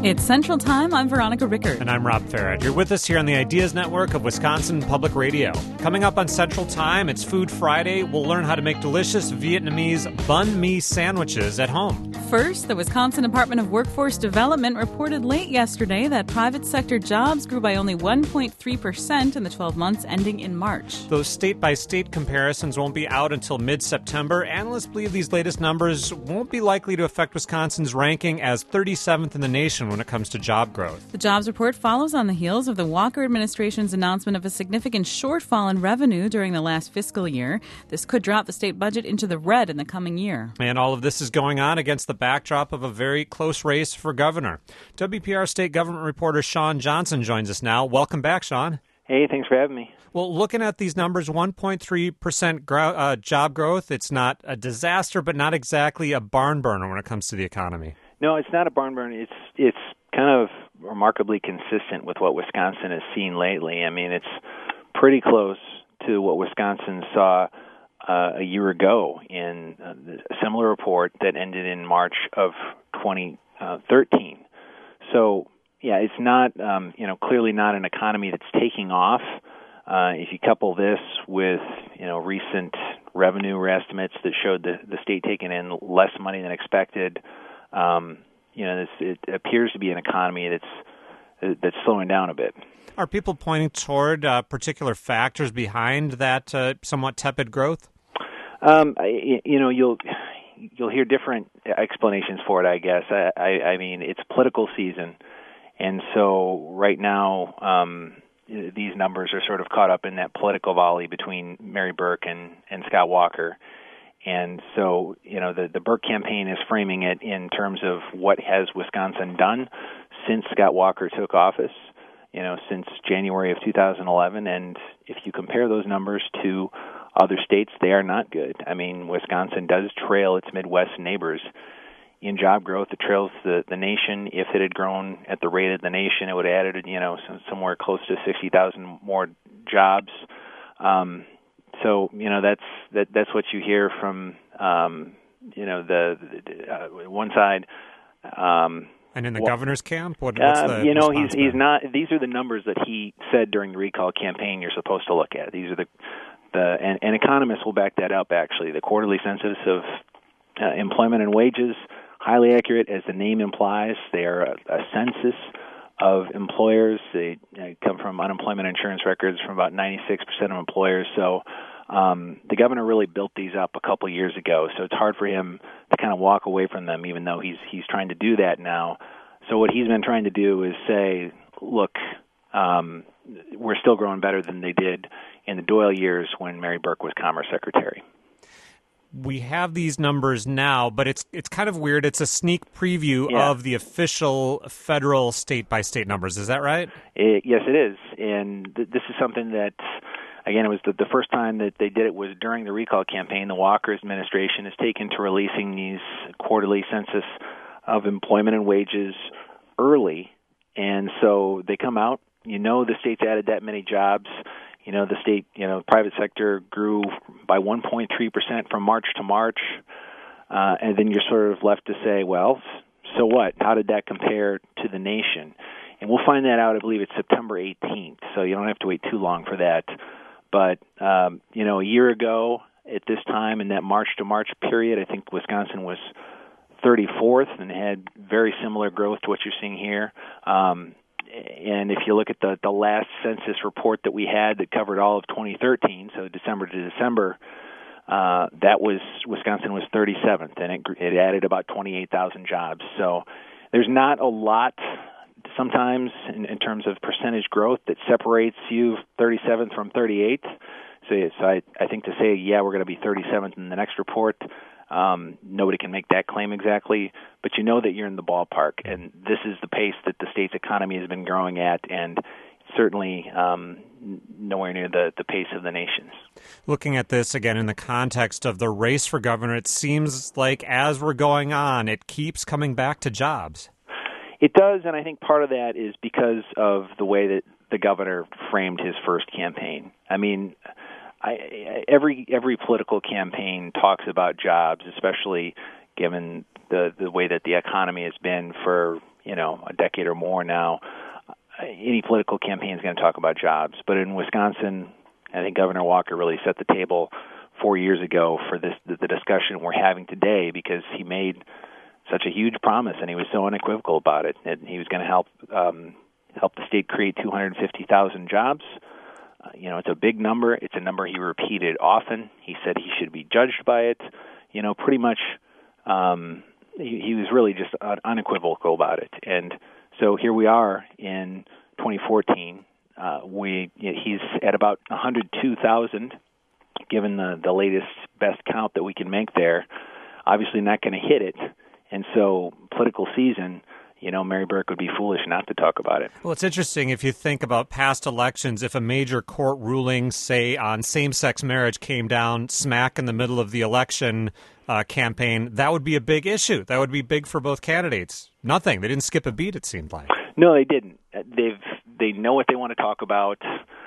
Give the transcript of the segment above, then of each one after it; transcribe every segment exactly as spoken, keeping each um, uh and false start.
It's Central Time. I'm Veronica Rickard. And I'm Rob Farrett. You're with us here on the Ideas Network of Wisconsin Public Radio. Coming up on Central Time, it's Food Friday. We'll learn how to make delicious Vietnamese banh mi sandwiches at home. First, the Wisconsin Department of Workforce Development reported late yesterday that private sector jobs grew by only one point three percent in the twelve months ending in March. Those state-by-state comparisons won't be out until mid-September. Analysts believe these latest numbers won't be likely to affect Wisconsin's ranking as thirty-seventh in the nation when it comes to job growth. The jobs report follows on the heels of the Walker administration's announcement of a significant shortfall in revenue during the last fiscal year. This could drop the state budget into the red in the coming year. And all of this is going on against the backdrop of a very close race for governor. W P R state government reporter Sean Johnson joins us now. Welcome back, Sean. Hey, thanks for having me. Well, looking at these numbers, one point three percent gro- uh, job growth, it's not a disaster, but not exactly a barn burner when it comes to the economy. No, it's not a barn burner. It's it's kind of remarkably consistent with what Wisconsin has seen lately. I mean, it's pretty close to what Wisconsin saw uh, a year ago in uh, a similar report that ended in March of twenty thirteen. So, yeah, it's not, um, you know, clearly not an economy that's taking off. Uh, if you couple this with, you know, recent revenue estimates that showed the, the state taking in less money than expected, um, you know, this, it appears to be an economy that's that's slowing down a bit. Are people pointing toward uh, particular factors behind that uh, somewhat tepid growth? Um, I, you know, you'll you'll hear different explanations for it, I guess. I, I, I mean, it's political season, and so right now um, these numbers are sort of caught up in that political volley between Mary Burke and, and Scott Walker. And so, you know, the, the Burke campaign is framing it in terms of what has Wisconsin done since Scott Walker took office, you know, since January of two thousand eleven. And if you compare those numbers to other states, they are not good. I mean, Wisconsin does trail its Midwest neighbors in job growth. It trails the, the nation. If it had grown at the rate of the nation, it would have added, you know, somewhere close to sixty thousand more jobs. Um So you know that's that that's what you hear from um, you know the, the uh, one side. Um, and in the well, governor's camp, what, what's uh, the you know he's he's not. These are the numbers that he said during the recall campaign. You're supposed to look at. These are the the and, and economists will back that up. Actually, the quarterly census of uh, employment and wages, highly accurate as the name implies. They are a, a census of employers. They uh, come from unemployment insurance records from about ninety-six percent of employers. So um, the governor really built these up a couple of years ago. So it's hard for him to kind of walk away from them, even though he's he's trying to do that now. So what he's been trying to do is say, look, um, we're still growing better than they did in the Doyle years when Mary Burke was Commerce Secretary. We have these numbers now, but it's it's kind of weird. It's a sneak preview yeah. of the official federal state-by-state numbers. Is that right? It, yes, it is. And th- this is something that, again, it was the, the first time that they did it was during the recall campaign. The Walker administration has taken to releasing these quarterly census of employment and wages early. And so they come out. You know the state's added that many jobs. You know, the state, you know, private sector grew by one point three percent from March to March. Uh, and then you're sort of left to say, well, so what? How did that compare to the nation? And we'll find that out, I believe it's September eighteenth, so you don't have to wait too long for that. But, um, you know, a year ago at this time in that March to March period, I think Wisconsin was thirty-fourth and had very similar growth to what you're seeing here. Um And if you look at the, the last census report that we had that covered all of twenty thirteen, so December to December, uh, that was Wisconsin was thirty-seventh, and it, it added about twenty-eight thousand jobs. So there's not a lot sometimes in, in terms of percentage growth that separates you thirty-seventh from thirty-eighth. So, so I, I think to say, yeah, we're going to be thirty-seventh in the next report, Um, nobody can make that claim exactly, but you know that you're in the ballpark, and this is the pace that the state's economy has been growing at, and certainly um, nowhere near the, the pace of the nation's. Looking at this again in the context of the race for governor, it seems like as we're going on, it keeps coming back to jobs. It does, and I think part of that is because of the way that the governor framed his first campaign. I mean, I, every every political campaign talks about jobs, especially given the, the way that the economy has been for you know, a decade or more now, any political campaign is going to talk about jobs. But in Wisconsin, I think Governor Walker really set the table four years ago for this the discussion we're having today, because he made such a huge promise and he was so unequivocal about it. And he was going to help um, help the state create two hundred fifty thousand jobs. Uh, you know, it's a big number. It's a number he repeated often. He said he should be judged by it. You know, pretty much um, he, he was really just unequivocal about it. And so here we are in twenty fourteen. Uh, we he's at about one hundred two thousand, given the, the latest best count that we can make there. Obviously not going to hit it. And so political season, you know, Mary Burke would be foolish not to talk about it. Well, it's interesting if you think about past elections, if a major court ruling, say, on same-sex marriage came down smack in the middle of the election uh, campaign, that would be a big issue. That would be big for both candidates. Nothing. They didn't skip a beat, it seemed like. No, they didn't. They've they know what they want to talk about.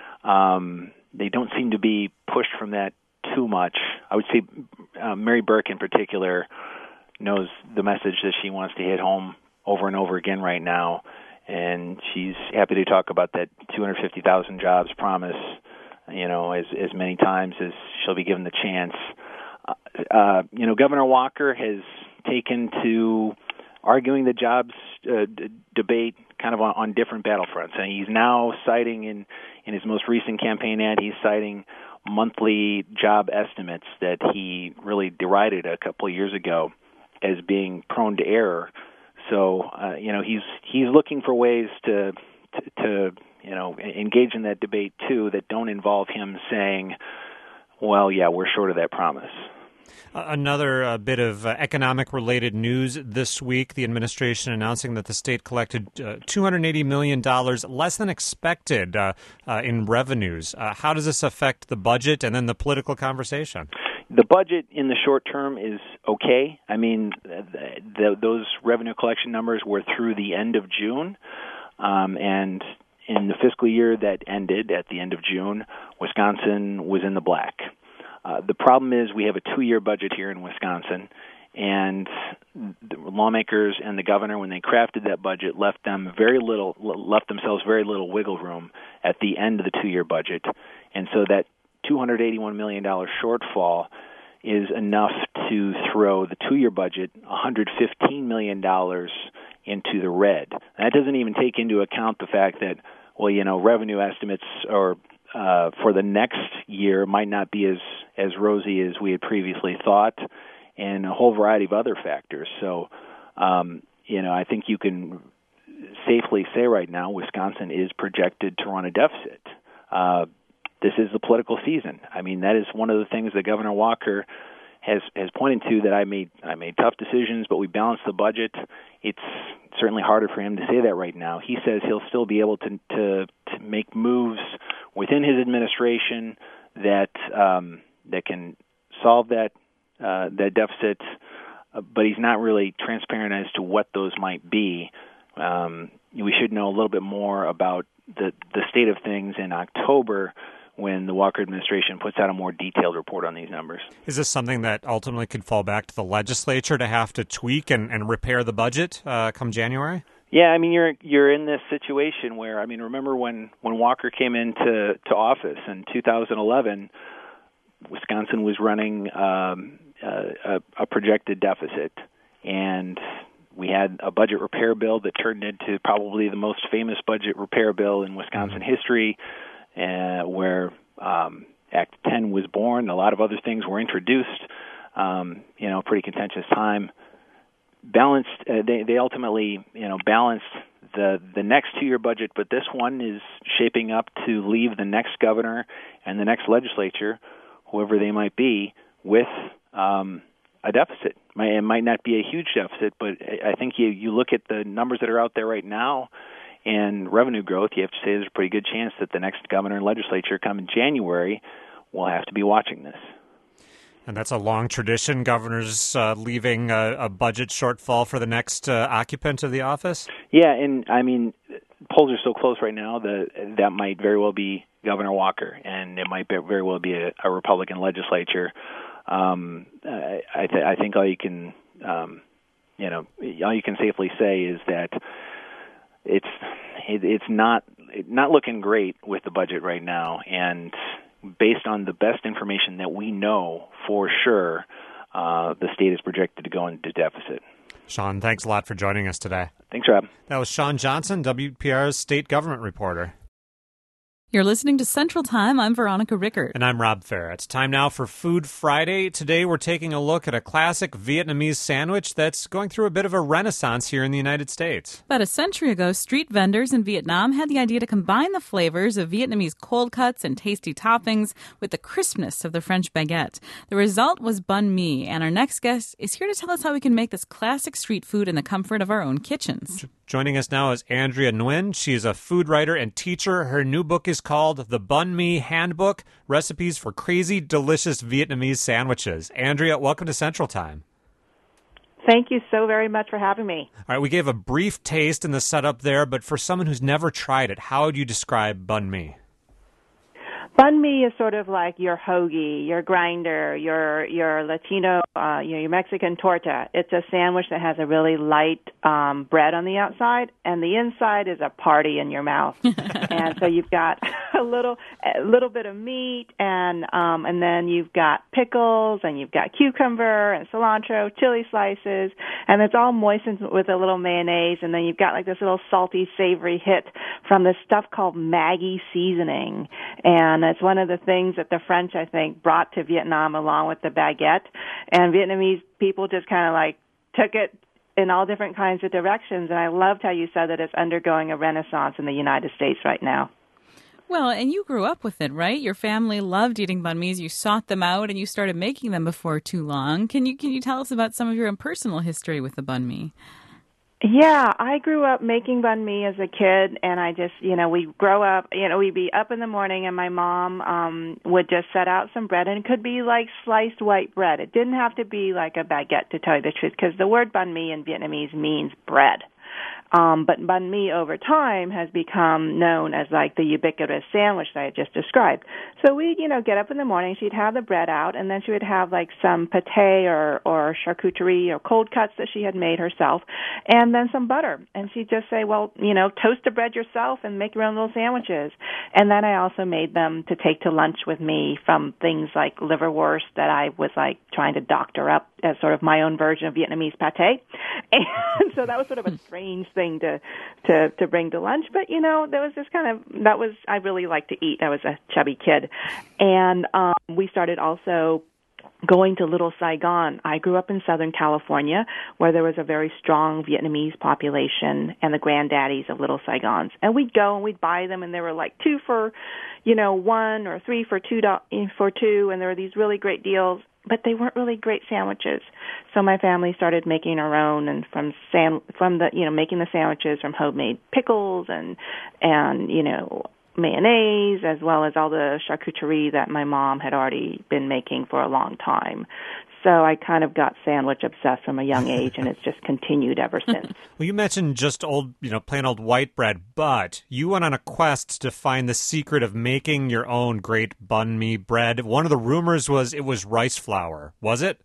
Um, they don't seem to be pushed from that too much. I would say uh, Mary Burke in particular knows the message that she wants to hit home over and over again right now, and she's happy to talk about that two hundred fifty thousand jobs promise, you know, as as many times as she'll be given the chance. Uh, uh, you know, Governor Walker has taken to arguing the jobs uh, d- debate kind of on, on different battlefronts, and he's now citing in in his most recent campaign ad, he's citing monthly job estimates that he really derided a couple of years ago as being prone to error. So, uh, you know, he's he's looking for ways to, to to you know engage in that debate too that don't involve him saying, "Well, yeah, we're short of that promise." Uh, another uh, bit of uh, economic-related news this week: the administration announcing that the state collected uh, two hundred eighty million dollars less than expected uh, uh, in revenues. Uh, how does this affect the budget and then the political conversation? The budget in the short term is okay. I mean, the, the, those revenue collection numbers were through the end of June, um, and in the fiscal year that ended at the end of June, Wisconsin was in the black. Uh, the problem is we have a two-year budget here in Wisconsin, and the lawmakers and the governor, when they crafted that budget, left them very little, left themselves very little wiggle room at the end of the two-year budget, and so that two hundred eighty-one million dollars shortfall is enough to throw the two-year budget one hundred fifteen million dollars into the red. And that doesn't even take into account the fact that, well, you know, revenue estimates or uh, for the next year might not be as, as rosy as we had previously thought, and a whole variety of other factors. So, um, you know, I think you can safely say right now Wisconsin is projected to run a deficit. Uh, This is the political season. I mean, that is one of the things that Governor Walker has has pointed to, that I made I made tough decisions, but we balanced the budget. It's certainly harder for him to say that right now. He says he'll still be able to to, to make moves within his administration that um, that can solve that uh, that deficit, uh, but he's not really transparent as to what those might be. Um, we should know a little bit more about the the state of things in October, when the Walker administration puts out a more detailed report on these numbers. Is this something that ultimately could fall back to the legislature to have to tweak and, and repair the budget uh, come January? Yeah, I mean, you're you're in this situation where, I mean, remember when, when Walker came into to office in two thousand eleven, Wisconsin was running um, a, a projected deficit, and we had a budget repair bill that turned into probably the most famous budget repair bill in Wisconsin history, Uh, where um, Act ten was born. A lot of other things were introduced. Um, you know, pretty contentious time. Balanced. Uh, they they ultimately you know balanced the the next two-year budget, but this one is shaping up to leave the next governor and the next legislature, whoever they might be, with um, a deficit. It might not be a huge deficit, but I think you you look at the numbers that are out there right now. And revenue growth, you have to say there's a pretty good chance that the next governor and legislature come in January will have to be watching this. And that's a long tradition, governors uh, leaving a, a budget shortfall for the next uh, occupant of the office? Yeah, and I mean, polls are so close right now that that might very well be Governor Walker, and it might be, very well be a, a Republican legislature. Um, I, th- I think all you can, um, you know, all you can safely say is that it's it, it's not not looking great with the budget right now. And based on the best information that we know for sure, uh, the state is projected to go into deficit. Sean, thanks a lot for joining us today. Thanks, Rob. That was Sean Johnson, W P R's state government reporter. You're listening to Central Time. I'm Veronica Rickert. And I'm Rob Fair. It's time now for Food Friday. Today we're taking a look at a classic Vietnamese sandwich that's going through a bit of a renaissance here in the United States. About a century ago, street vendors in Vietnam had the idea to combine the flavors of Vietnamese cold cuts and tasty toppings with the crispness of the French baguette. The result was banh mi, and our next guest is here to tell us how we can make this classic street food in the comfort of our own kitchens. Joining us now is Andrea Nguyen. She's a food writer and teacher. Her new book is called The Banh Mi Handbook, Recipes for Crazy Delicious Vietnamese Sandwiches. Andrea, welcome to Central Time. Thank you so very much for having me. All right, we gave a brief taste in the setup there, but for someone who's never tried it, how would you describe banh mi? Banh mi is sort of like your hoagie, your grinder, your your Latino, uh, you know, your Mexican torta. It's a sandwich that has a really light um, bread on the outside, and the inside is a party in your mouth. And so you've got a little a little bit of meat, and um, and then you've got pickles, and you've got cucumber and cilantro, chili slices, and it's all moistened with a little mayonnaise, and then you've got like this little salty, savory hit from this stuff called Maggi seasoning, and it's one of the things that the French, I think, brought to Vietnam along with the baguette. And Vietnamese people just kind of like took it in all different kinds of directions. And I loved how you said that it's undergoing a renaissance in the United States right now. Well, and you grew up with it, right? Your family loved eating banh mi's. You sought them out, and you started making them before too long. Can you can you tell us about some of your own personal history with the banh mi? Yeah, I grew up making banh mi as a kid, and I just, you know, we grow up, you know, we'd be up in the morning, and my mom um would just set out some bread, and it could be like sliced white bread. It didn't have to be like a baguette, to tell you the truth, because the word banh mi in Vietnamese means bread. Um, but banh mi over time has become known as like the ubiquitous sandwich that I just described. So we'd, you know, get up in the morning, she'd have the bread out, and then she would have like some pâté or, or charcuterie or cold cuts that she had made herself, and then some butter. And she'd just say, well, you know, toast the bread yourself and make your own little sandwiches. And then I also made them to take to lunch with me, from things like liverwurst that I was like trying to doctor up as sort of my own version of Vietnamese pâté. And so that was sort of a strange thing to, to, to bring to lunch. But, you know, that was just kind of, that was, I really liked to eat. I was a chubby kid. And um, we started also going to Little Saigon. I grew up in Southern California, where there was a very strong Vietnamese population and the granddaddies of Little Saigons. And we'd go and we'd buy them, and they were like two for, you know, one, or three for two, for two, and there were these really great deals. But they weren't really great sandwiches. So my family started making our own, and from sam- from the, you know, making the sandwiches from homemade pickles and, and, you know, mayonnaise, as well as all the charcuterie that my mom had already been making for a long time. So I kind of got sandwich obsessed from a young age, and it's just continued ever since. Well, you mentioned just old, you know, plain old white bread, but you went on a quest to find the secret of making your own great banh mi bread. One of the rumors was it was rice flour. Was it?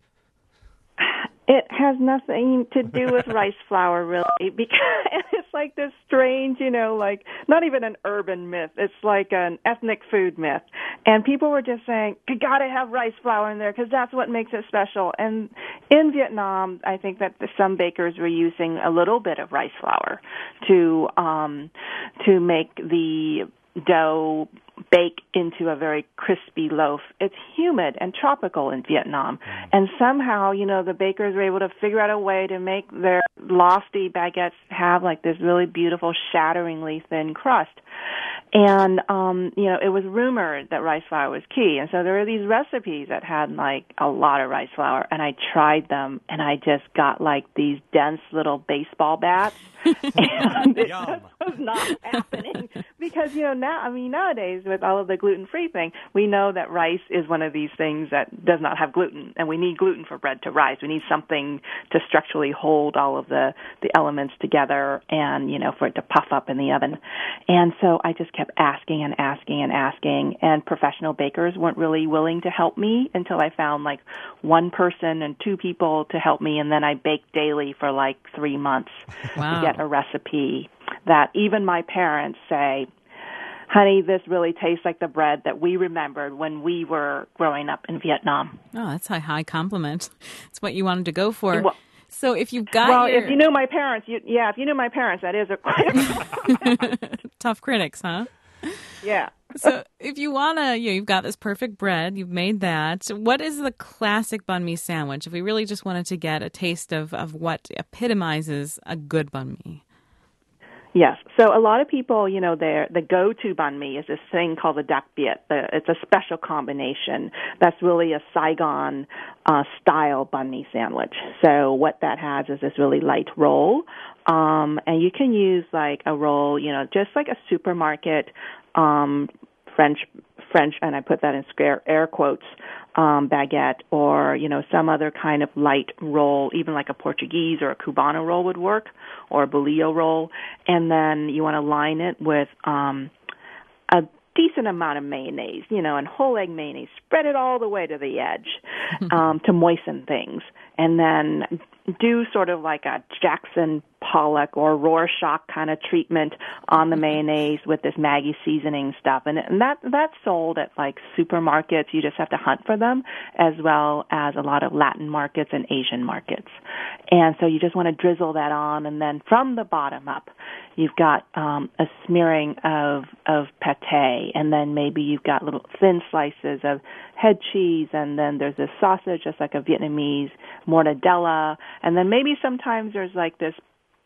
It has nothing to do with rice flour, really, because it's like this strange, you know, like not even an urban myth. It's like an ethnic food myth. And people were just saying, you got to have rice flour in there because that's what makes it special. And in Vietnam, I think that the, some bakers were using a little bit of rice flour to um, to make the dough bake into a very crispy loaf. It's humid and tropical in Vietnam. And somehow, you know, the bakers were able to figure out a way to make their lofty baguettes have like this really beautiful, shatteringly thin crust. And, um, you know, it was rumored that rice flour was key. And so there were these recipes that had like a lot of rice flour, and I tried them, and I just got like these dense little baseball bats. And it just was not happening because, you know, now, I mean, nowadays with all of the gluten-free thing, we know that rice is one of these things that does not have gluten, and we need gluten for bread to rise. We need something to structurally hold all of the, the elements together and, you know, for it to puff up in the oven. And so I just kept asking and asking and asking, and professional bakers weren't really willing to help me until I found like one person and two people to help me, and then I baked daily for like three months wow. to get a recipe that even my parents say, honey, this really tastes like the bread that we remembered when we were growing up in Vietnam. Oh, that's a high compliment. It's what you wanted to go for. Well, so if you've got well, your... if you knew my parents, you, yeah, if you knew my parents, that is a quite tough critics, huh? Yeah. So if you want to, you know, you've got this perfect bread, you've made that. What is the classic banh mi sandwich if we really just wanted to get a taste of, of what epitomizes a good banh mi? Yes. So a lot of people, you know, their the go-to banh mi is this thing called the dak biet. It's a special combination that's really a Saigon uh, style banh mi sandwich. So what that has is this really light roll, um, and you can use like a roll, you know, just like a supermarket um, French French, and I put that in scare, air quotes, um, baguette, or, you know, some other kind of light roll, even like a Portuguese or a Cubano roll would work, or a bolillo roll. And then you want to line it with um, a decent amount of mayonnaise, you know, and whole egg mayonnaise. Spread it all the way to the edge um, to moisten things. And then do sort of like a Jackson Pollock or Rorschach kind of treatment on the mayonnaise with this Maggi seasoning stuff. And, and that that's sold at like supermarkets. You just have to hunt for them, as well as a lot of Latin markets and Asian markets. And so you just want to drizzle that on, and then from the bottom up, you've got um, a smearing of of pate, and then maybe you've got little thin slices of head cheese, and then there's this sausage, just like a Vietnamese mortadella, and then maybe sometimes there's like this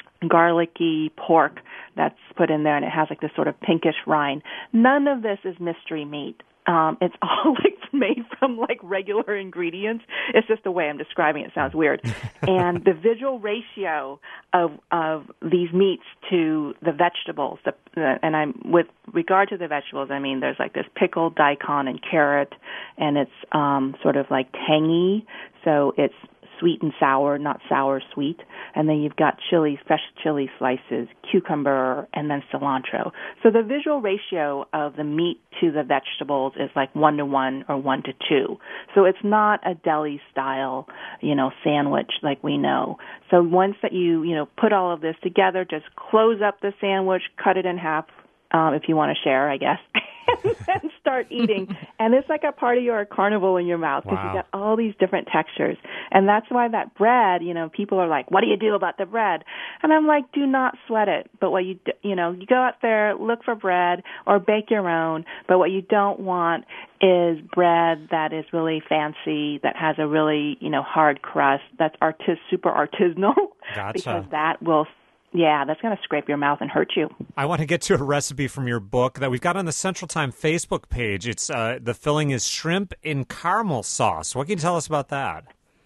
garlicky pork that's put in there, and it has like this sort of pinkish rind. None of this is mystery meat. Um, it's all like made from like regular ingredients. It's just the way I'm describing it. It sounds weird. And the visual ratio of of these meats to the vegetables, the, the, and I'm with regard to the vegetables, I mean there's like this pickled daikon and carrot, and it's um, sort of like tangy, so it's sweet and sour, not sour sweet. And then you've got chili, fresh chili slices, cucumber, and then cilantro. So the visual ratio of the meat to the vegetables is like one to one or one to two. So it's not a deli style, you know, sandwich like we know. So once that you, you know, put all of this together, just close up the sandwich, cut it in half, um, if you want to share, I guess, and then start eating. And it's like a party or a carnival in your mouth, because Wow. you got all these different textures. And that's why that bread, you know, people are like, what do you do about the bread? And I'm like, do not sweat it. But what you, do, you know, you go out there, look for bread or bake your own. But what you don't want is bread that is really fancy, that has a really, you know, hard crust, that's artis- super artisanal. Gotcha. Because that will Yeah, that's going to scrape your mouth and hurt you. I want to get to a recipe from your book that we've got on the Central Time Facebook page. It's uh, the filling is shrimp in caramel sauce. What can you tell us about that?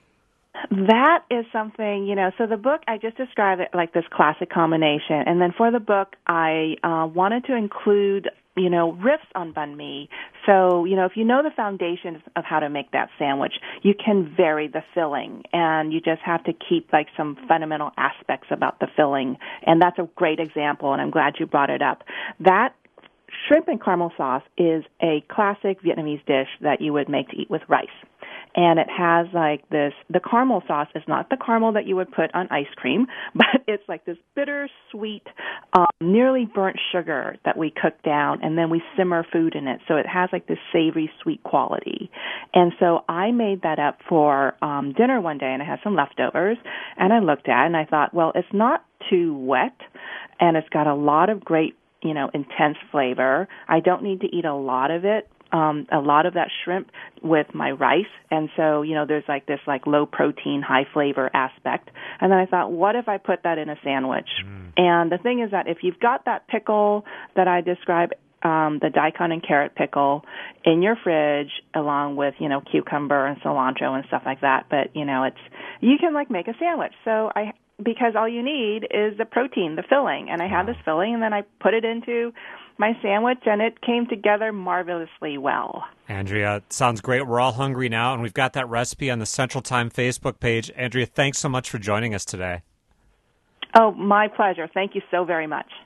That is something, you know, so the book, I just described it like this classic combination. And then for the book, I uh, wanted to include, you know, riffs on banh mi. So, you know, if you know the foundations of how to make that sandwich, you can vary the filling, and you just have to keep like some fundamental aspects about the filling. And that's a great example, and I'm glad you brought it up. That shrimp and caramel sauce is a classic Vietnamese dish that you would make to eat with rice. And it has like this, the caramel sauce is not the caramel that you would put on ice cream, but it's like this bitter, sweet, um, nearly burnt sugar that we cook down, and then we simmer food in it. So it has like this savory, sweet quality. And so I made that up for um, dinner one day, and I had some leftovers, and I looked at it, and I thought, well, it's not too wet, and it's got a lot of great, you know, intense flavor. I don't need to eat a lot of it. Um, a lot of that shrimp with my rice, and so, you know, there's like this like low protein, high flavor aspect. And then I thought, what if I put that in a sandwich? Mm. And the thing is that if you've got that pickle that I described, um, the daikon and carrot pickle in your fridge, along with, you know, cucumber and cilantro and stuff like that, but, you know, it's, you can like make a sandwich. So I, because all you need is the protein, the filling, and I had this filling, and then I put it into my sandwich, and it came together marvelously well. Andrea, it sounds great. We're all hungry now, and we've got that recipe on the Central Time Facebook page. Andrea, thanks so much for joining us today. Oh, my pleasure. Thank you so very much.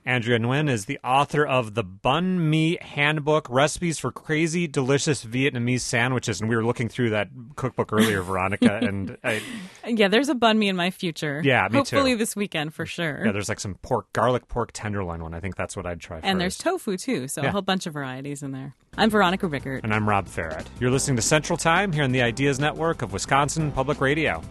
Andrea Nguyen is the author of the Banh Mi Handbook, Recipes for Crazy, Delicious Vietnamese Sandwiches. And we were looking through that cookbook earlier, Veronica. and I, Yeah, there's a banh mi in my future. Yeah, me Hopefully too. this weekend for sure. Yeah, there's like some pork, garlic pork tenderloin one. I think that's what I'd try first. And there's tofu, too, so Yeah. a whole bunch of varieties in there. I'm Veronica Rickert. And I'm Rob Farrett. You're listening to Central Time here on the Ideas Network of Wisconsin Public Radio.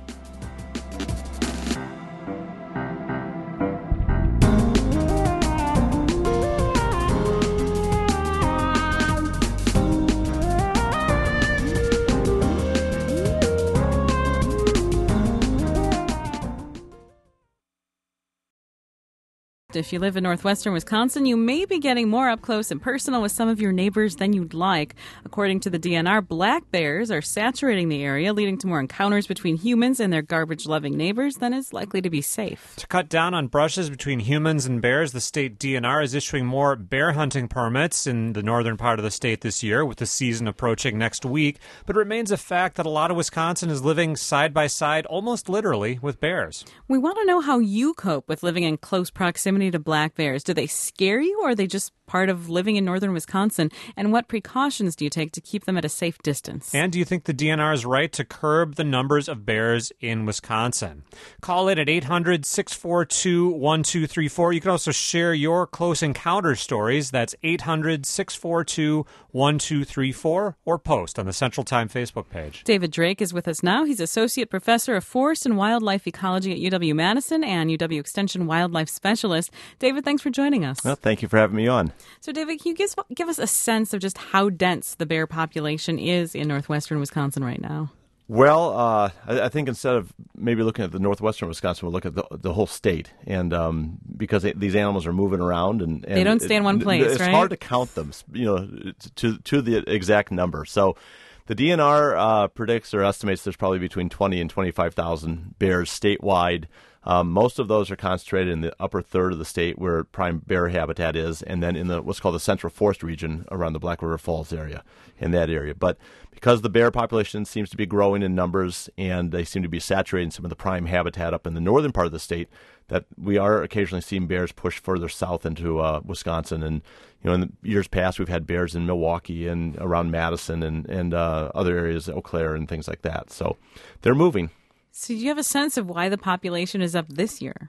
If you live in northwestern Wisconsin, you may be getting more up close and personal with some of your neighbors than you'd like. According to the D N R, black bears are saturating the area, leading to more encounters between humans and their garbage-loving neighbors than is likely to be safe. To cut down on brushes between humans and bears, the state D N R is issuing more bear hunting permits in the northern part of the state this year, with the season approaching next week. But it remains a fact that a lot of Wisconsin is living side by side, almost literally, with bears. We want to know how you cope with living in close proximity to black bears. Do they scare you, or are they just part of living in northern Wisconsin? And what precautions do you take to keep them at a safe distance? And do you think the D N R is right to curb the numbers of bears in Wisconsin? Call it at eight hundred, six four two, one two three four. You can also share your close encounter stories. That's eight hundred, six four two, one two three four, or post on the Central Time Facebook page. David Drake is with us now. He's Associate Professor of Forest and Wildlife Ecology at U W-Madison and U W Extension Wildlife Specialist. David, thanks for joining us. Well, thank you for having me on. So, David, can you give, give us a sense of just how dense the bear population is in northwestern Wisconsin right now? Well, uh, I, I think instead of maybe looking at the northwestern Wisconsin, we'll look at the, the whole state, and um, because it, these animals are moving around, and, and they don't stay it, in one place, it's right? It's hard to count them, you know, to to the exact number. So, the D N R uh, predicts or estimates there's probably between twenty and twenty-five thousand bears statewide. Um, most of those are concentrated in the upper third of the state where prime bear habitat is, and then in the what's called the Central Forest region around the Black River Falls area, in that area. But because the bear population seems to be growing in numbers and they seem to be saturating some of the prime habitat up in the northern part of the state, that we are occasionally seeing bears push further south into uh, Wisconsin. And you know, in the years past, we've had bears in Milwaukee and around Madison and, and uh, other areas, Eau Claire and things like that. So they're moving. So do you have a sense of why the population is up this year?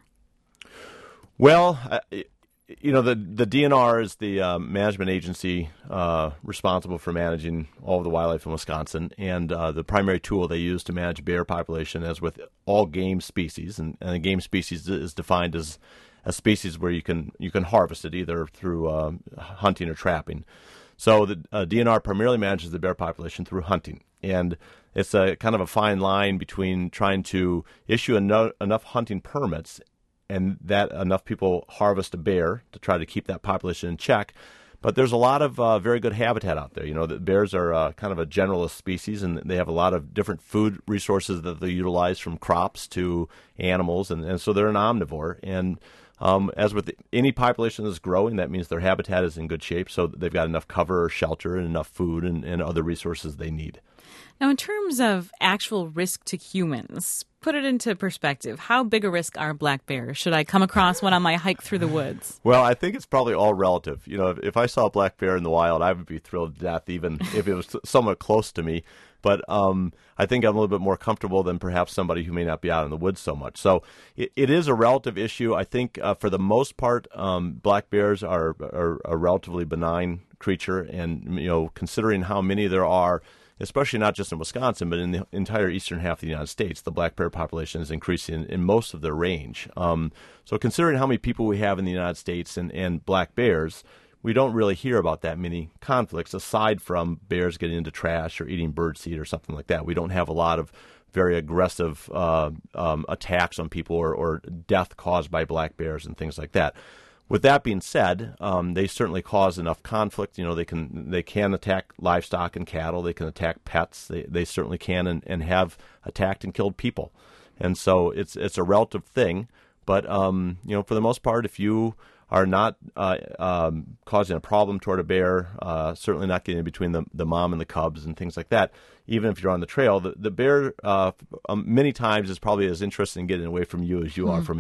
Well, uh, you know, the the D N R is the uh, management agency uh, responsible for managing all of the wildlife in Wisconsin, and uh, the primary tool they use to manage bear population, as with all game species, and, and a game species is defined as a species where you can you can harvest it either through uh, hunting or trapping. So the uh, D N R primarily manages the bear population through hunting, and it's a kind of a fine line between trying to issue eno- enough hunting permits and that enough people harvest a bear to try to keep that population in check. But there's a lot of uh, very good habitat out there. You know, the bears are uh, kind of a generalist species, and they have a lot of different food resources that they utilize, from crops to animals, and, and so they're an omnivore. And Um, as with any population that's growing, that means their habitat is in good shape, so they've got enough cover or shelter and enough food and, and other resources they need. Now, in terms of actual risk to humans, put it into perspective. How big a risk are black bears? Should I come across one on my hike through the woods? Well, I think it's probably all relative. You know, if, if I saw a black bear in the wild, I would be thrilled to death, even if it was somewhat close to me. But um, I think I'm a little bit more comfortable than perhaps somebody who may not be out in the woods so much. So it, it is a relative issue. I think uh, for the most part, um, black bears are, are a relatively benign creature. And, you know, considering how many there are, especially not just in Wisconsin, but in the entire eastern half of the United States, the black bear population is increasing in, in most of their range. Um, so considering how many people we have in the United States and, and black bears, we don't really hear about that many conflicts aside from bears getting into trash or eating birdseed or something like that. We don't have a lot of very aggressive uh, um, attacks on people or, or death caused by black bears and things like that. With that being said, um, they certainly cause enough conflict. You know, they can they can attack livestock and cattle. They can attack pets. They they certainly can and, and have attacked and killed people. And so it's it's a relative thing. But um, you know, for the most part, if you are not uh, um, causing a problem toward a bear, uh, certainly not getting in between the, the mom and the cubs and things like that, even if you're on the trail, the, the bear uh, um, many times is probably as interested in getting away from you as you mm. are from it.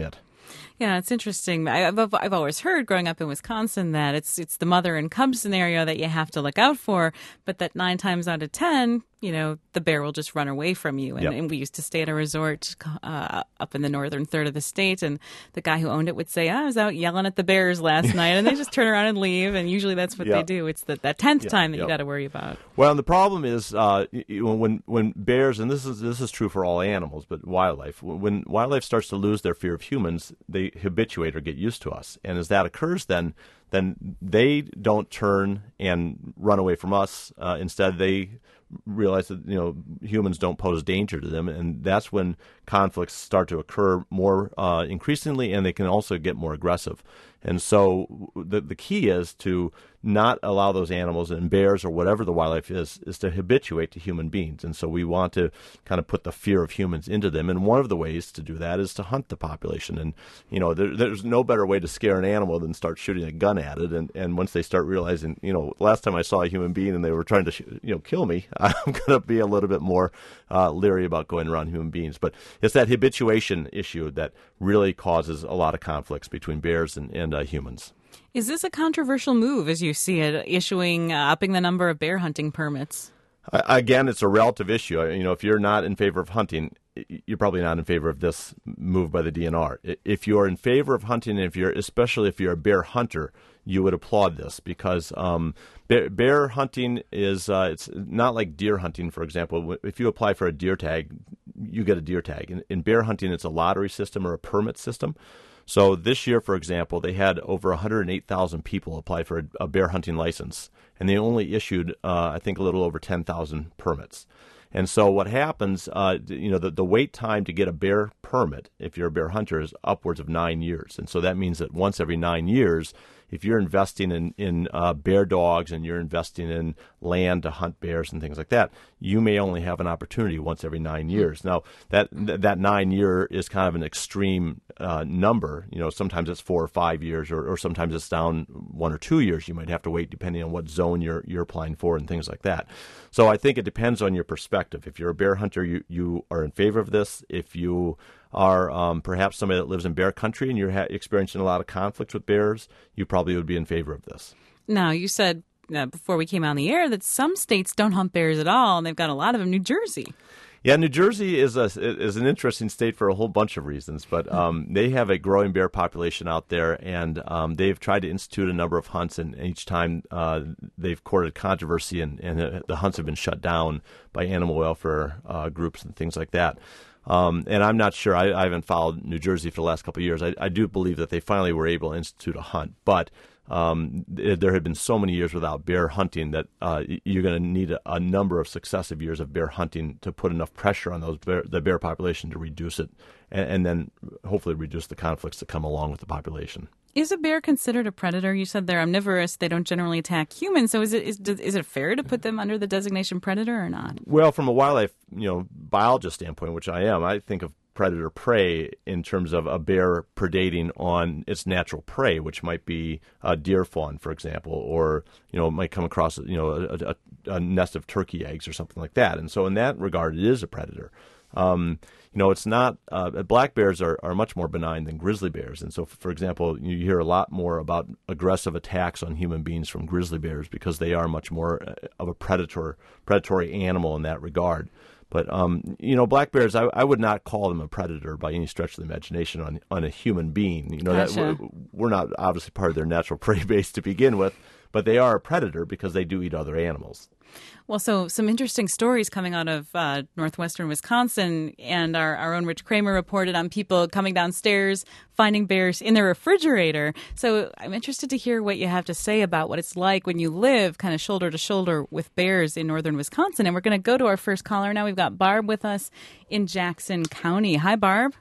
Yeah, it's interesting. I've I've always heard growing up in Wisconsin that it's it's the mother and cub scenario that you have to look out for, but that nine times out of ten, you know, the bear will just run away from you. And, Yep. and we used to stay at a resort uh, up in the northern third of the state, and the guy who owned it would say, "I was out yelling at the bears last night," and they just turn around and leave. And usually that's what Yep. they do. It's the, that tenth Yep, time that yep. you got to worry about. Well, and the problem is uh, y- y- when when bears, and this is this is true for all animals, but wildlife. When wildlife starts to lose their fear of humans, they habituate or get used to us, and as that occurs, then then they don't turn and run away from us. Uh, instead, they realize that you know humans don't pose danger to them, and that's when conflicts start to occur more uh, increasingly, and they can also get more aggressive. And so the the key is to not allow those animals, and bears or whatever the wildlife is, is to habituate to human beings. And so we want to kind of put the fear of humans into them. And one of the ways to do that is to hunt the population. And, you know, there, there's no better way to scare an animal than start shooting a gun at it. And, and once they start realizing, you know, last time I saw a human being and they were trying to, sh- you know, kill me, I'm going to be a little bit more uh, leery about going around human beings. But it's that habituation issue that really causes a lot of conflicts between bears and, and uh, humans. Is this a controversial move, as you see it, issuing, uh, upping the number of bear hunting permits? Uh, again, it's a relative issue. Uh, You know, if you're not in favor of hunting, y- you're probably not in favor of this move by the D N R. I- If you're in favor of hunting, and if you're, especially if you're a bear hunter, you would applaud this because um, bear, bear hunting is uh, it's not like deer hunting, for example. If you apply for a deer tag, you get a deer tag. In, in bear hunting, it's a lottery system or a permit system. So this year, for example, they had over one hundred eight thousand people apply for a, a bear hunting license, and they only issued, uh, I think, a little over ten thousand permits. And so what happens, uh, you know, the, the wait time to get a bear permit, if you're a bear hunter, is upwards of nine years. And so that means that once every nine years, if you're investing in, in uh, bear dogs and you're investing in land to hunt bears and things like that, you may only have an opportunity once every nine years. Now, that that nine year is kind of an extreme uh, number. You know, sometimes it's four or five years, or, or sometimes it's down one or two years. You might have to wait depending on what zone you're you're applying for and things like that. So I think it depends on your perspective. If you're a bear hunter, you, you are in favor of this. If you are um, perhaps somebody that lives in bear country and you're ha- experiencing a lot of conflicts with bears, you probably would be in favor of this. Now, you said uh, before we came on the air that some states don't hunt bears at all, and they've got a lot of them. New Jersey. Yeah, New Jersey is a is an interesting state for a whole bunch of reasons, but um, they have a growing bear population out there, and um, they've tried to institute a number of hunts, and each time uh, they've courted controversy, and, and the hunts have been shut down by animal welfare uh, groups and things like that. Um, and I'm not sure. I, I haven't followed New Jersey for the last couple of years. I, I do believe that they finally were able to institute a hunt, but um, th- there have been so many years without bear hunting that uh, you're going to need a, a number of successive years of bear hunting to put enough pressure on those bear, the bear population to reduce it, and, and then hopefully reduce the conflicts that come along with the population. Is a bear considered a predator? You said they're omnivorous. They don't generally attack humans. So is it is, is it fair to put them under the designation predator or not? Well, from a wildlife, you know, biologist standpoint, which I am, I think of predator-prey in terms of a bear predating on its natural prey, which might be a deer fawn, for example, or, you know, it might come across, you know, a, a, a nest of turkey eggs or something like that. And so in that regard, it is a predator. Um, you know, it's not, uh, black bears are, are much more benign than grizzly bears. And so, for example, you hear a lot more about aggressive attacks on human beings from grizzly bears because they are much more of a predator, predatory animal in that regard. But, um, you know, black bears, I, I would not call them a predator by any stretch of the imagination on, on a human being. You know, Gotcha. that we're, we're not obviously part of their natural prey base to begin with, but they are a predator because they do eat other animals. Well, so some interesting stories coming out of uh, northwestern Wisconsin, and our, our own Rich Kramer reported on people coming downstairs, finding bears in their refrigerator. So I'm interested to hear what you have to say about what it's like when you live kind of shoulder to shoulder with bears in northern Wisconsin. And we're going to go to our first caller now. We've got Barb with us in Jackson County. Hi, Barb.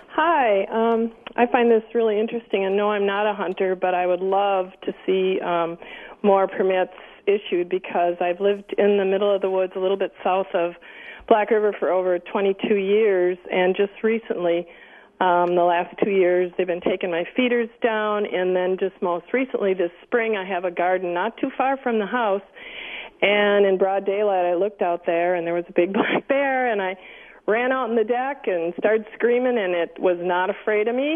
Hi. Um, I find this really interesting, and no, I'm not a hunter, but I would love to see um, more permits issued because I've lived in the middle of the woods a little bit south of Black River for over twenty-two years, and just recently, um, the last two years, they've been taking my feeders down, and then just most recently this spring I have a garden not too far from the house, and in broad daylight I looked out there and there was a big black bear, and I ran out on the deck and started screaming, and it was not afraid of me.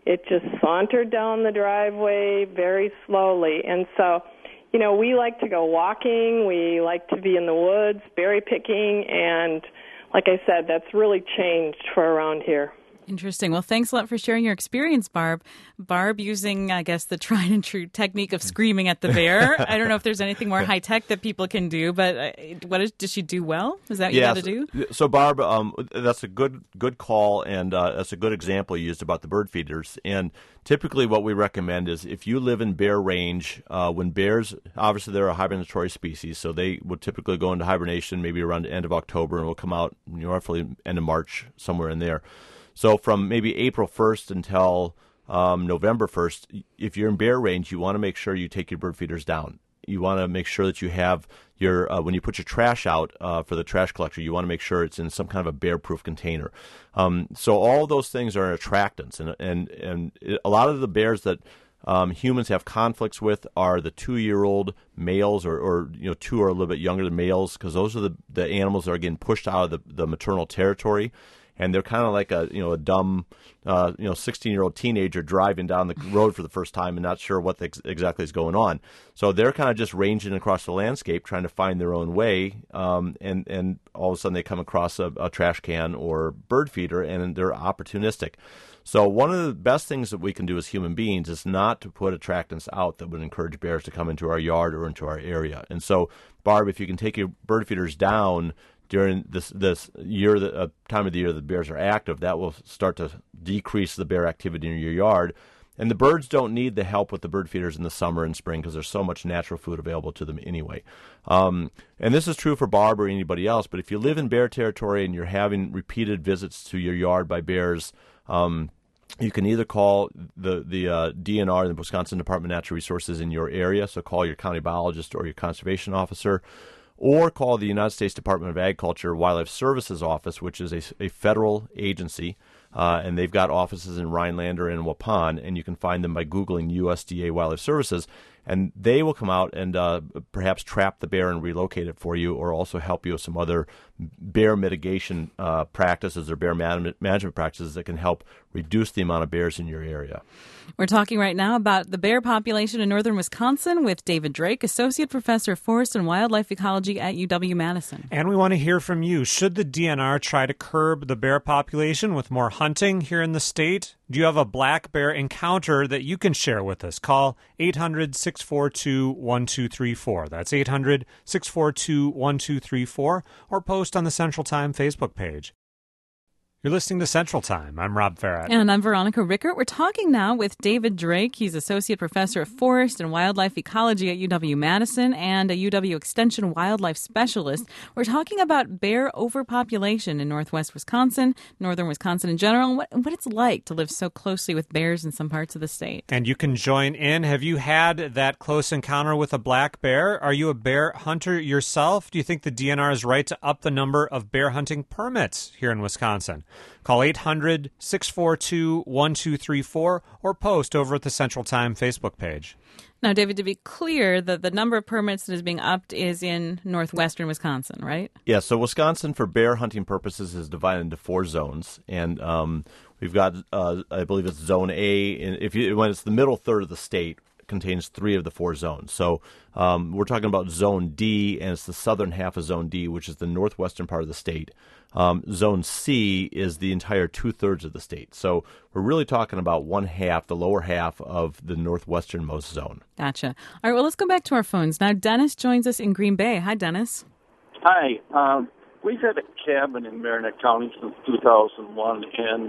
It just sauntered down the driveway very slowly. And so, you know, we like to go walking. We like to be in the woods, berry picking. And like I said, that's really changed for around here. Interesting. Well, thanks a lot for sharing your experience, Barb. Barb using, I guess, the tried and true technique of screaming at the bear. I don't know if there's anything more high tech that people can do, but uh, what is, does she do well? Is that what yeah, you got to do? So, Barb, um, that's a good good call, and uh, that's a good example you used about the bird feeders. And typically what we recommend is if you live in bear range, uh, when bears, obviously they're a hibernatory species, so they would typically go into hibernation maybe around the end of October and will come out you know, roughly end of March, somewhere in there. So from maybe April first until um, November first, if you're in bear range, you want to make sure you take your bird feeders down. You want to make sure that you have your, uh, when you put your trash out uh, for the trash collector, you want to make sure it's in some kind of a bear-proof container. Um, so all those things are attractants. And, and, and a lot of the bears that um, humans have conflicts with are the two-year-old males or, or you know two or a little bit younger than males, because those are the, the animals that are getting pushed out of the, the maternal territory. And they're kind of like a you know a dumb uh, you know sixteen-year-old teenager driving down the road for the first time and not sure what the, exactly is going on. So they're kind of just ranging across the landscape, trying to find their own way. Um, and and all of a sudden they come across a, a trash can or bird feeder, and they're opportunistic. So one of the best things that we can do as human beings is not to put attractants out that would encourage bears to come into our yard or into our area. And so, Barb, if you can take your bird feeders down during this this year, the uh, time of the year the bears are active, that will start to decrease the bear activity in your yard. And the birds don't need the help with the bird feeders in the summer and spring because there's so much natural food available to them anyway. Um, and this is true for Barb or anybody else, but if you live in bear territory and you're having repeated visits to your yard by bears, um, you can either call the, the uh, D N R, the Wisconsin Department of Natural Resources in your area, so call your county biologist or your conservation officer, or call the United States Department of Agriculture Wildlife Services Office, which is a, a federal agency, uh, and they've got offices in Rhinelander and Waupun, and you can find them by Googling U S D A Wildlife Services, and they will come out and uh, perhaps trap the bear and relocate it for you, or also help you with some other bear mitigation uh, practices or bear man- management practices that can help reduce the amount of bears in your area. We're talking right now about the bear population in northern Wisconsin with David Drake, Associate Professor of Forest and Wildlife Ecology at U W-Madison. And we want to hear from you. Should the D N R try to curb the bear population with more hunting here in the state? Do you have a black bear encounter that you can share with us? Call eight hundred, six four two, one two three four. That's eight hundred, six four two, one two three four, or post on the Central Time Facebook page. You're listening to Central Time. I'm Rob Farrett. And I'm Veronica Rickert. We're talking now with David Drake. He's Associate Professor of Forest and Wildlife Ecology at U W-Madison and a U W Extension Wildlife Specialist. We're talking about bear overpopulation in northwest Wisconsin, northern Wisconsin in general, and what, what it's like to live so closely with bears in some parts of the state. And you can join in. Have you had that close encounter with a black bear? Are you a bear hunter yourself? Do you think the D N R is right to up the number of bear hunting permits here in Wisconsin? Call eight hundred, six four two, one two three four or post over at the Central Time Facebook page. Now, David, to be clear, the, the number of permits that is being upped is in northwestern Wisconsin, right? Yeah, so Wisconsin, for bear hunting purposes, is divided into four zones. And um, we've got, uh, I believe it's Zone A. And if you, when it's the middle third of the state, contains three of the four zones. So um, we're talking about Zone D, and it's the southern half of Zone D, which is the northwestern part of the state. Um, Zone C is the entire two-thirds of the state. So we're really talking about one half, the lower half of the northwesternmost zone. Gotcha. All right, well, let's go back to our phones. Now, Dennis joins us in Green Bay. Hi, Dennis. Hi. Um, we've had a cabin in Marinette County since two thousand one, and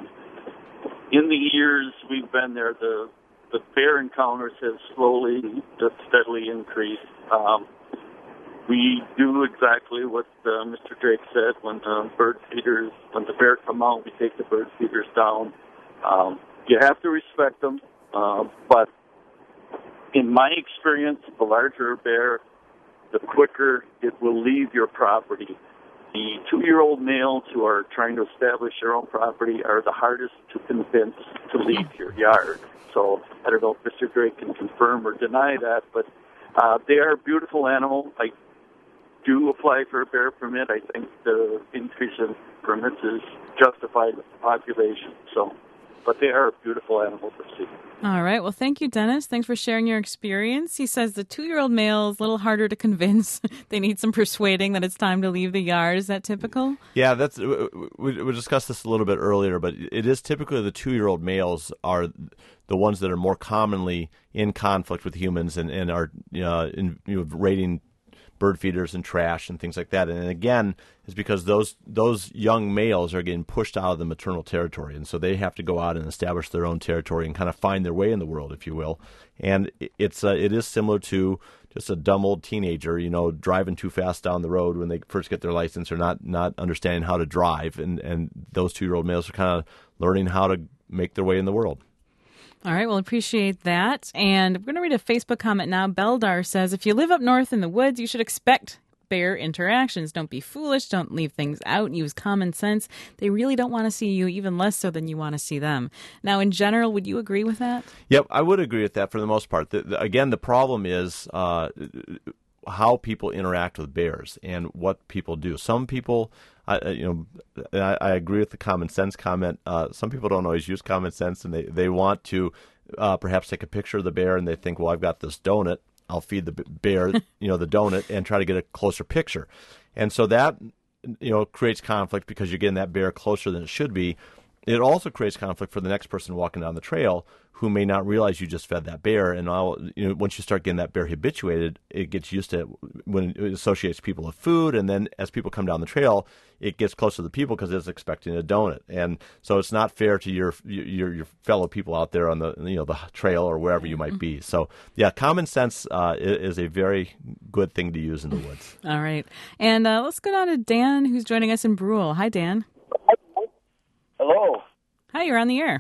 in the years we've been there, the the bear encounters have slowly, just steadily increased. Um, we do exactly what uh, Mister Drake said. When the bird feeders, when the bear come out, we take the bird feeders down. Um, you have to respect them, uh, but in my experience, the larger a bear, the quicker it will leave your property. The two-year-old males who are trying to establish their own property are the hardest to convince to leave your yard. So I don't know if Mister Drake can confirm or deny that, but uh, they are a beautiful animal. I do apply for a bear permit. I think the increase in permits is justified with the population. So but they are a beautiful animal to see. All right. Well, thank you, Dennis. Thanks for sharing your experience. He says the two-year-old male is a little harder to convince. They need some persuading that it's time to leave the yard. Is that typical? Yeah, that's we, we discussed this a little bit earlier, but it is typically the two-year-old males are the ones that are more commonly in conflict with humans and, and are uh, in, you know, raiding bird feeders and trash and things like that. And again, is because those those young males are getting pushed out of the maternal territory, and so they have to go out and establish their own territory and kind of find their way in the world, if you will. And it's uh, it is similar to just a dumb old teenager, you know, driving too fast down the road when they first get their license, or not not understanding how to drive. And and those two-year-old males are kind of learning how to make their way in the world. All right, well, appreciate that. And we're going to read a Facebook comment now. Beldar says, if you live up north in the woods, you should expect bear interactions. Don't be foolish. Don't leave things out. Use common sense. They really don't want to see you, even less so than you want to see them. Now, in general, would you agree with that? Yep, I would agree with that for the most part. The, the, again, the problem is uh, how people interact with bears and what people do. Some people... I, you know, I, I agree with the common sense comment. Uh, some people don't always use common sense, and they, they want to uh, perhaps take a picture of the bear, and they think, well, I've got this donut. I'll feed the bear, you know, the donut, and try to get a closer picture. And so that, you know, creates conflict because you're getting that bear closer than it should be. It also creates conflict for the next person walking down the trail who may not realize you just fed that bear. And all, you know, once you start getting that bear habituated, it gets used to when it associates people with food. And then as people come down the trail, it gets closer to the people because it's expecting a donut. And so it's not fair to your your your fellow people out there on the you know the trail or wherever you might be. So yeah, common sense uh, is a very good thing to use in the woods. All right, and uh, let's go down to Dan, who's joining us in Brule. Hi, Dan. Hello. Hi, you're on the air.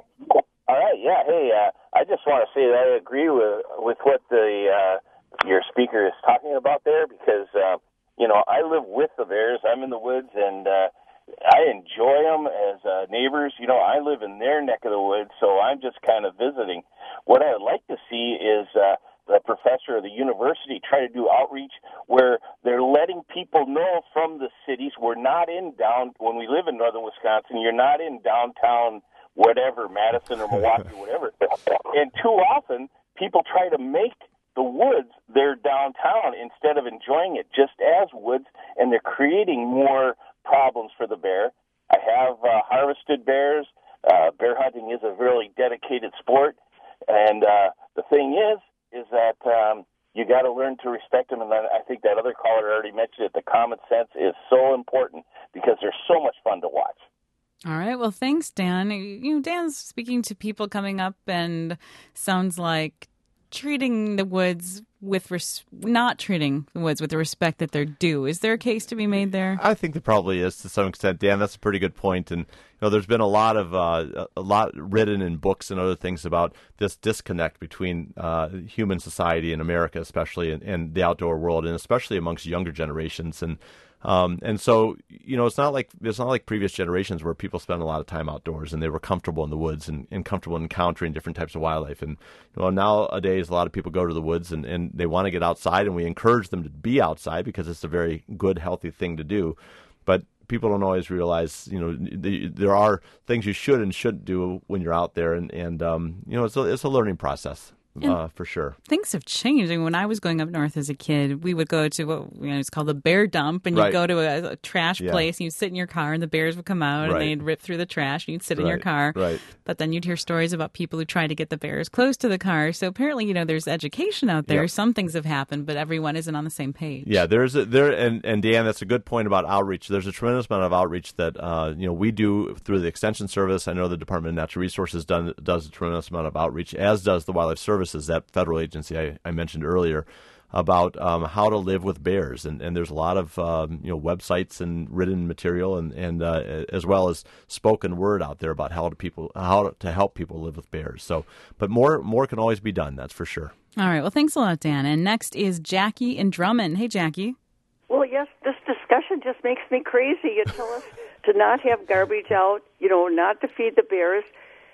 All right, yeah. Hey, uh, I just want to say that I agree with with what the uh, your speaker is talking about there because, uh, you know, I live with the bears. I'm in the woods, and uh, I enjoy them as uh, neighbors. You know, I live in their neck of the woods, so I'm just kind of visiting. What I would like to see is uh, the professor of the university try to do outreach where they're letting people know from the cities we're not in down, when we live in northern Wisconsin, you're not in downtown whatever, Madison or Milwaukee, whatever. And too often, people try to make the woods their downtown instead of enjoying it just as woods, and they're creating more problems for the bear. I have uh, harvested bears. Uh, bear hunting is a really dedicated sport. And uh, the thing is, is that um, you got to learn to respect them. And I think that other caller already mentioned it. The common sense is so important because they're so much fun to watch. All right. Well, thanks, Dan. You know, Dan's speaking to people coming up and sounds like treating the woods with res- not treating the woods with the respect that they're due. Is there a case to be made there? I think there probably is to some extent, Dan. That's a pretty good point. And you know, there's been a lot of uh, a lot written in books and other things about this disconnect between uh, human society in America, especially, and, and the outdoor world, and especially amongst younger generations. And Um, and so, you know, it's not like it's not like previous generations where people spent a lot of time outdoors and they were comfortable in the woods and, and comfortable encountering different types of wildlife. And you know, nowadays, a lot of people go to the woods and, and they want to get outside, and we encourage them to be outside because it's a very good, healthy thing to do. But people don't always realize, you know, the, there are things you should and shouldn't do when you're out there, and and um, you know, it's a, it's a learning process. Uh, for sure. Things have changed. I mean, when I was going up north as a kid, we would go to what you know, it's called the bear dump, and you'd right. go to a, a trash yeah. place, and you'd sit in your car, and the bears would come out, right. and they'd rip through the trash, and you'd sit right. in your car. Right. But then you'd hear stories about people who tried to get the bears close to the car. So apparently, you know, there's education out there. Yep. Some things have happened, but everyone isn't on the same page. Yeah, there's a, there, and, and Dan, that's a good point about outreach. There's a tremendous amount of outreach that uh, you know we do through the Extension Service. I know the Department of Natural Resources done, does a tremendous amount of outreach, as does the Wildlife Services, that federal agency I, I mentioned earlier, about um, how to live with bears. And, and there's a lot of um, you know websites and written material, and, and uh, as well as spoken word out there about how to people how to help people live with bears. So, but more more can always be done. That's for sure. All right. Well, thanks a lot, Dan. And next is Jackie in Drummond. Hey, Jackie. Well, yes, this discussion just makes me crazy. You tell us to not have garbage out, you know, not to feed the bears.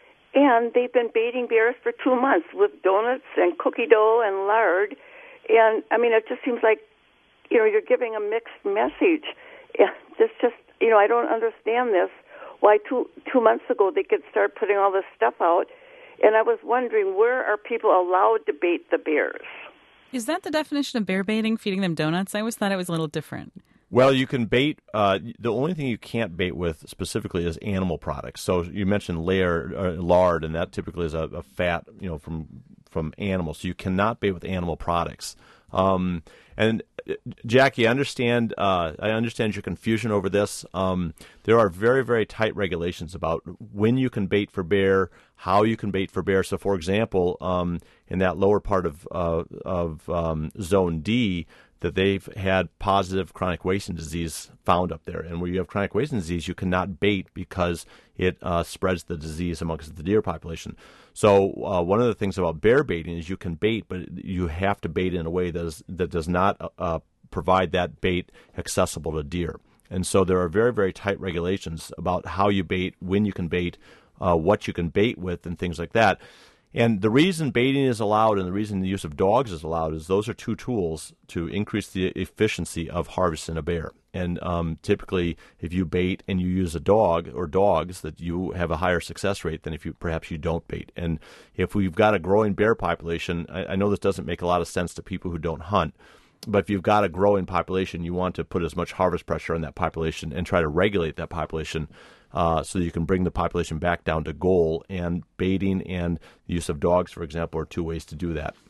And they've been baiting bears for two months with donuts and cookie dough and lard. And, I mean, it just seems like, you know, you're giving a mixed message. And this just, you know, I don't understand this. why two two months ago they could start putting all this stuff out. And I was wondering, where are people allowed to bait the bears? Is that the definition of bear baiting, feeding them donuts? I always thought it was a little different. Well, you can bait. Uh, the only thing you can't bait with specifically is animal products. So you mentioned layer, uh, lard, and that typically is a, a fat, you know, from from animals. So you cannot bait with animal products. Um, and Jackie, I understand. Uh, I understand your confusion over this. Um, there are very, very tight regulations about when you can bait for bear, how you can bait for bear. So, for example, um, in that lower part of uh, of um, Zone D, that they've had positive chronic wasting disease found up there. And where you have chronic wasting disease, you cannot bait because it uh, spreads the disease amongst the deer population. So uh, one of the things about bear baiting is you can bait, but you have to bait in a way that, is, that does not uh, provide that bait accessible to deer. And so there are very, very tight regulations about how you bait, when you can bait, uh, what you can bait with, and things like that. And the reason baiting is allowed and the reason the use of dogs is allowed is those are two tools to increase the efficiency of harvesting a bear. And um, typically, if you bait and you use a dog or dogs, that you have a higher success rate than if you perhaps you don't bait. And if we've got a growing bear population, I, I know this doesn't make a lot of sense to people who don't hunt, but if you've got a growing population, you want to put as much harvest pressure on that population and try to regulate that population uh, so that you can bring the population back down to goal. And baiting and the use of dogs, for example, are two ways to do that.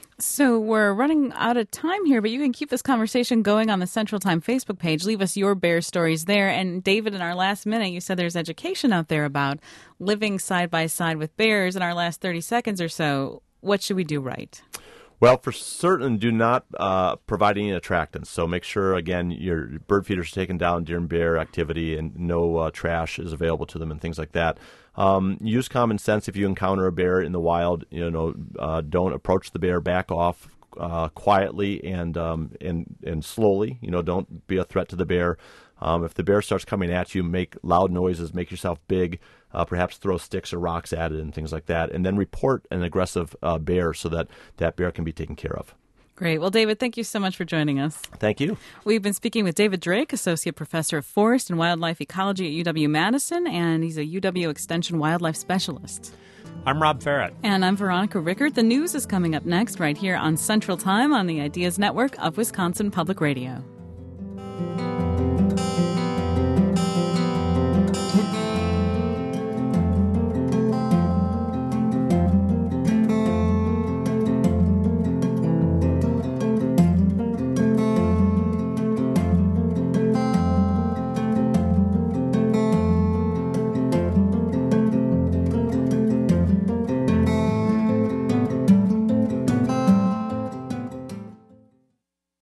So we're running out of time here, but you can keep this conversation going on the Central Time Facebook page. Leave us your bear stories there. And David, in our last minute, you said there's education out there about living side by side with bears. In our last thirty seconds or so, what should we do right? Well, for certain, do not uh, provide any attractants. So make sure, again, your bird feeders are taken down during bear activity and no uh, trash is available to them and things like that. Um, use common sense if you encounter a bear in the wild. You know, uh, don't approach the bear. Back off uh, quietly and um, and and slowly. You know, don't be a threat to the bear. Um, if the bear starts coming at you, make loud noises, make yourself big, uh, perhaps throw sticks or rocks at it and things like that, and then report an aggressive uh, bear so that that bear can be taken care of. Great. Well, David, thank you so much for joining us. Thank you. We've been speaking with David Drake, Associate Professor of Forest and Wildlife Ecology at U W-Madison, and he's a U W Extension Wildlife Specialist. I'm Rob Farrett. And I'm Veronica Rickert. The news is coming up next right here on Central Time on the Ideas Network of Wisconsin Public Radio.